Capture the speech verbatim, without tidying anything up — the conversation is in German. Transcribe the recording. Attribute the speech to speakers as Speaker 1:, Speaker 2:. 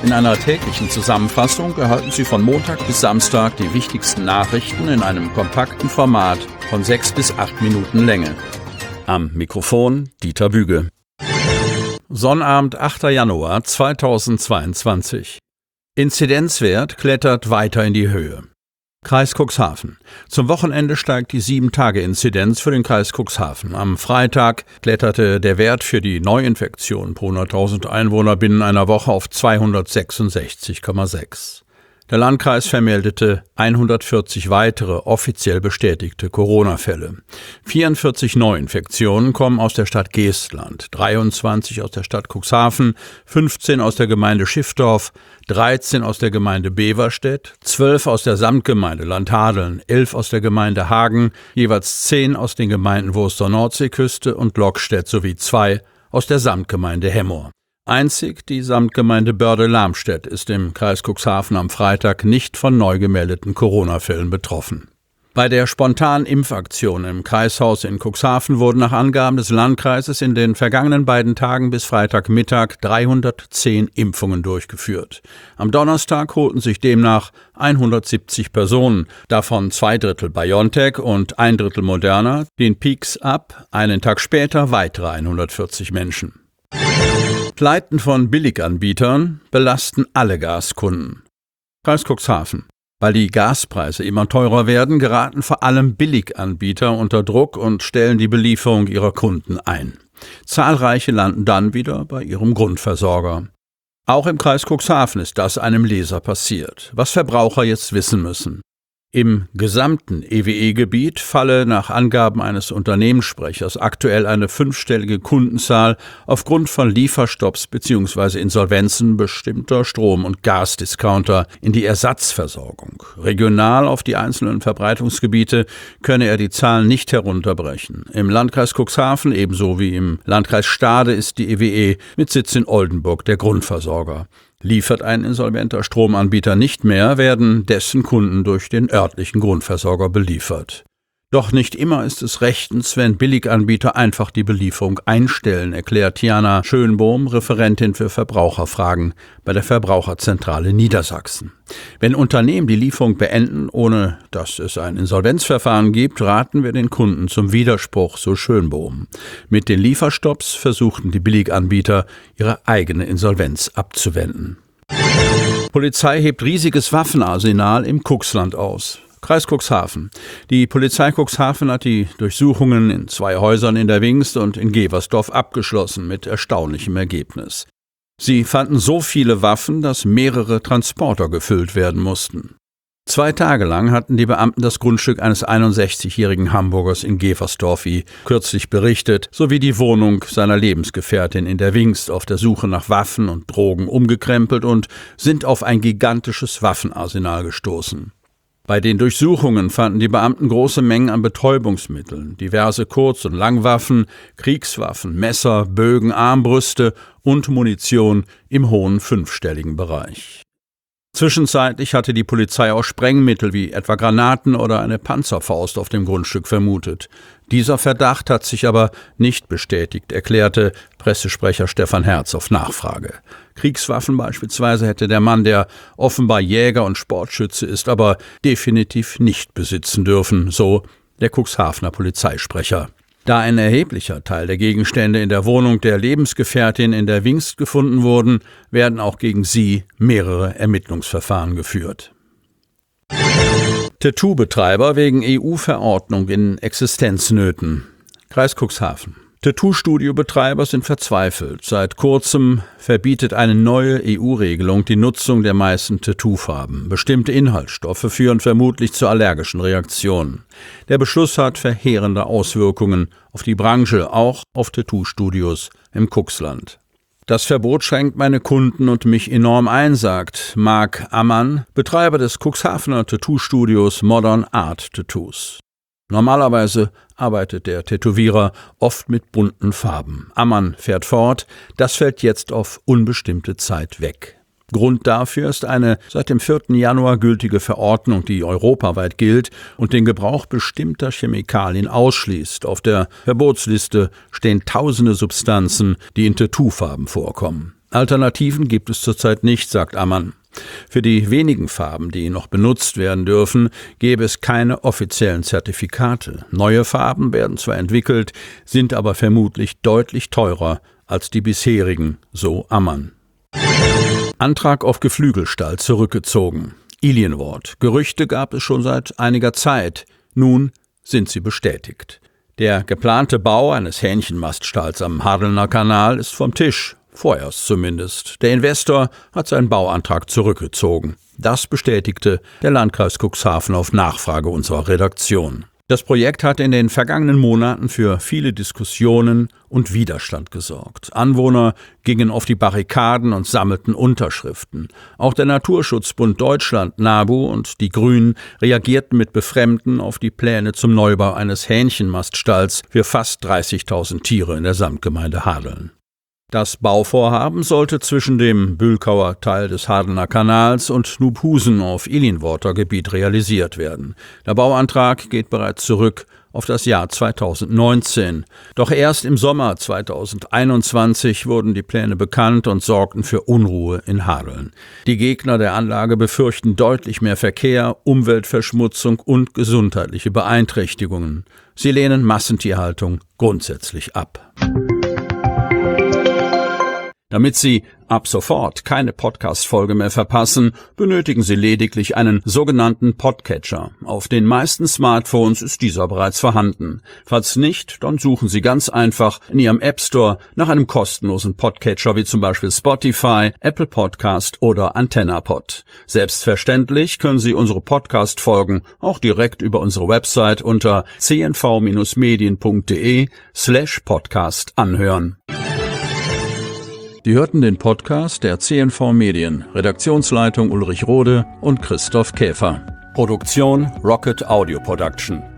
Speaker 1: In einer täglichen Zusammenfassung erhalten Sie von Montag bis Samstag die wichtigsten Nachrichten in einem kompakten Format von sechs bis acht Minuten Länge. Am Mikrofon Dieter Büge. Sonnabend, achter Januar zweitausendzweiundzwanzig. Inzidenzwert klettert weiter in die Höhe. Kreis Cuxhaven. Zum Wochenende steigt die sieben Tage Inzidenz für den Kreis Cuxhaven. Am Freitag kletterte der Wert für die Neuinfektion pro hunderttausend Einwohner binnen einer Woche auf zweihundertsechsundsechzig Komma sechs. Der Landkreis vermeldete hundertvierzig weitere offiziell bestätigte Corona-Fälle. vierundvierzig Neuinfektionen kommen aus der Stadt Geestland, dreiundzwanzig aus der Stadt Cuxhaven, fünfzehn aus der Gemeinde Schiffdorf, dreizehn aus der Gemeinde Beverstedt, zwölf aus der Samtgemeinde Landhadeln, elf aus der Gemeinde Hagen, jeweils zehn aus den Gemeinden Wurster Nordseeküste und Lockstedt sowie zwei aus der Samtgemeinde Hemmoor. Einzig die Samtgemeinde Börde-Lamstedt ist im Kreis Cuxhaven am Freitag nicht von neu gemeldeten Corona-Fällen betroffen. Bei der spontanen Impfaktion im Kreishaus in Cuxhaven wurden nach Angaben des Landkreises in den vergangenen beiden Tagen bis Freitagmittag dreihundertzehn Impfungen durchgeführt. Am Donnerstag holten sich demnach hundertsiebzig Personen, davon zwei Drittel BioNTech und ein Drittel Moderna, den Peaks ab, einen Tag später weitere hundertvierzig Menschen. Pleiten von Billiganbietern belasten alle Gaskunden. Kreis Cuxhaven. Weil die Gaspreise immer teurer werden, geraten vor allem Billiganbieter unter Druck und stellen die Belieferung ihrer Kunden ein. Zahlreiche landen dann wieder bei ihrem Grundversorger. Auch im Kreis Cuxhaven ist das einem Leser passiert, was Verbraucher jetzt wissen müssen. Im gesamten E W E-Gebiet falle nach Angaben eines Unternehmenssprechers aktuell eine fünfstellige Kundenzahl aufgrund von Lieferstopps bzw. Insolvenzen bestimmter Strom- und Gasdiscounter in die Ersatzversorgung. Regional auf die einzelnen Verbreitungsgebiete könne er die Zahlen nicht herunterbrechen. Im Landkreis Cuxhaven ebenso wie im Landkreis Stade ist die E W E mit Sitz in Oldenburg der Grundversorger. Liefert ein insolventer Stromanbieter nicht mehr, werden dessen Kunden durch den örtlichen Grundversorger beliefert. Doch nicht immer ist es rechtens, wenn Billiganbieter einfach die Belieferung einstellen, erklärt Jana Schönbohm, Referentin für Verbraucherfragen bei der Verbraucherzentrale Niedersachsen. Wenn Unternehmen die Lieferung beenden, ohne dass es ein Insolvenzverfahren gibt, raten wir den Kunden zum Widerspruch, so Schönbohm. Mit den Lieferstopps versuchten die Billiganbieter, ihre eigene Insolvenz abzuwenden. Polizei hebt riesiges Waffenarsenal im Cuxland aus. Kreis Cuxhaven. Die Polizei Cuxhaven hat die Durchsuchungen in zwei Häusern in der Wingst und in Geversdorf abgeschlossen, mit erstaunlichem Ergebnis. Sie fanden so viele Waffen, dass mehrere Transporter gefüllt werden mussten. Zwei Tage lang hatten die Beamten das Grundstück eines einundsechzigjährigen Hamburgers in Geversdorf, wie kürzlich berichtet, sowie die Wohnung seiner Lebensgefährtin in der Wingst auf der Suche nach Waffen und Drogen umgekrempelt und sind auf ein gigantisches Waffenarsenal gestoßen. Bei den Durchsuchungen fanden die Beamten große Mengen an Betäubungsmitteln, diverse Kurz- und Langwaffen, Kriegswaffen, Messer, Bögen, Armbrüste und Munition im hohen fünfstelligen Bereich. Zwischenzeitlich hatte die Polizei auch Sprengmittel wie etwa Granaten oder eine Panzerfaust auf dem Grundstück vermutet. Dieser Verdacht hat sich aber nicht bestätigt, erklärte Pressesprecher Stefan Herz auf Nachfrage. Kriegswaffen beispielsweise hätte der Mann, der offenbar Jäger und Sportschütze ist, aber definitiv nicht besitzen dürfen, so der Cuxhavener Polizeisprecher. Da ein erheblicher Teil der Gegenstände in der Wohnung der Lebensgefährtin in der Wingst gefunden wurden, werden auch gegen sie mehrere Ermittlungsverfahren geführt. Tattoo-Betreiber wegen E U-Verordnung in Existenznöten. Kreis Cuxhaven. Tattoo-Studio-Betreiber sind verzweifelt. Seit kurzem verbietet eine neue E U-Regelung die Nutzung der meisten Tattoo-Farben. Bestimmte Inhaltsstoffe führen vermutlich zu allergischen Reaktionen. Der Beschluss hat verheerende Auswirkungen auf die Branche, auch auf Tattoo-Studios im Cuxland. Das Verbot schränkt meine Kunden und mich enorm ein, sagt Marc Ammann, Betreiber des Cuxhavener Tattoo-Studios Modern Art Tattoos. Normalerweise arbeitet der Tätowierer oft mit bunten Farben. Ammann fährt fort, das fällt jetzt auf unbestimmte Zeit weg. Grund dafür ist eine seit dem vierten Januar gültige Verordnung, die europaweit gilt und den Gebrauch bestimmter Chemikalien ausschließt. Auf der Verbotsliste stehen tausende Substanzen, die in Tattoofarben vorkommen. Alternativen gibt es zurzeit nicht, sagt Ammann. Für die wenigen Farben, die noch benutzt werden dürfen, gäbe es keine offiziellen Zertifikate. Neue Farben werden zwar entwickelt, sind aber vermutlich deutlich teurer als die bisherigen, so Ammann. Antrag auf Geflügelstall zurückgezogen. Ilienworth. Gerüchte gab es schon seit einiger Zeit. Nun sind sie bestätigt. Der geplante Bau eines Hähnchenmaststalls am Hadelner Kanal ist vom Tisch. Vorerst zumindest. Der Investor hat seinen Bauantrag zurückgezogen. Das bestätigte der Landkreis Cuxhaven auf Nachfrage unserer Redaktion. Das Projekt hat in den vergangenen Monaten für viele Diskussionen und Widerstand gesorgt. Anwohner gingen auf die Barrikaden und sammelten Unterschriften. Auch der Naturschutzbund Deutschland, NABU, und die Grünen reagierten mit Befremden auf die Pläne zum Neubau eines Hähnchenmaststalls für fast dreißigtausend Tiere in der Samtgemeinde Hadeln. Das Bauvorhaben sollte zwischen dem Bülkauer Teil des Hadelner Kanals und Nubhusen auf Ilienworther Gebiet realisiert werden. Der Bauantrag geht bereits zurück auf das Jahr zweitausendneunzehn. Doch erst im Sommer zweitausendeinundzwanzig wurden die Pläne bekannt und sorgten für Unruhe in Hadeln. Die Gegner der Anlage befürchten deutlich mehr Verkehr, Umweltverschmutzung und gesundheitliche Beeinträchtigungen. Sie lehnen Massentierhaltung grundsätzlich ab. Damit Sie ab sofort keine Podcast-Folge mehr verpassen, benötigen Sie lediglich einen sogenannten Podcatcher. Auf den meisten Smartphones ist dieser bereits vorhanden. Falls nicht, dann suchen Sie ganz einfach in Ihrem App Store nach einem kostenlosen Podcatcher wie zum Beispiel Spotify, Apple Podcast oder AntennaPod. Selbstverständlich können Sie unsere Podcast-Folgen auch direkt über unsere Website unter c n v medien punkt d e slash podcast anhören. Sie hörten den Podcast der C N V Medien, Redaktionsleitung Ulrich Rode und Christoph Käfer. Produktion Rocket Audio Production.